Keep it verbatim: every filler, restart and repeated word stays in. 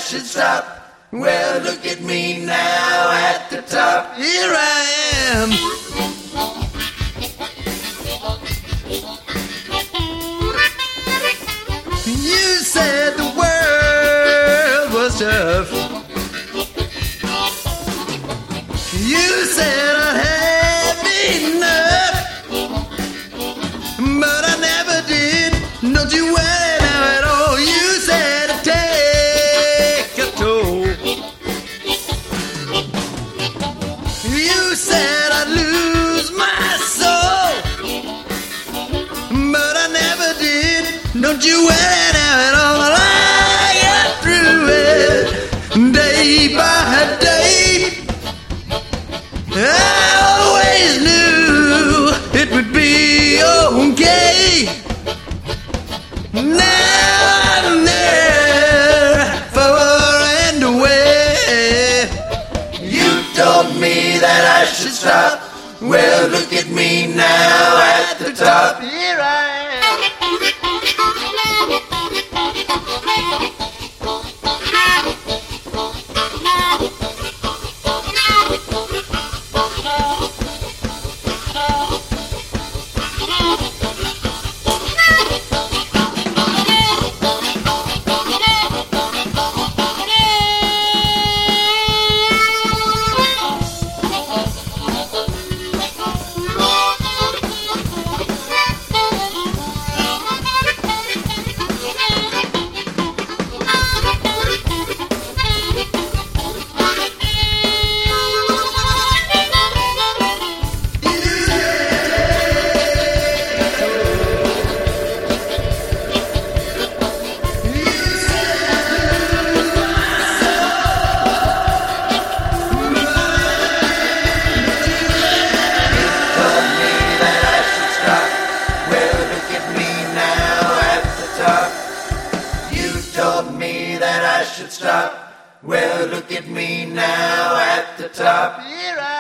should stop. Well, look at me now at the top. Here I am. You said the world was tough. You said I'd have enough, but I never did. Don't you worry now at all. You said I'd take a toll. You said I'd lose my soul, but I never did. Don't you worry now at all. I got through it day by day. I always knew it would be okay. Now I'm there, far and away. You told me that I should stop. Well, look at me now at the top. Here I am. Should stop. Well, look at me now at the top. Here I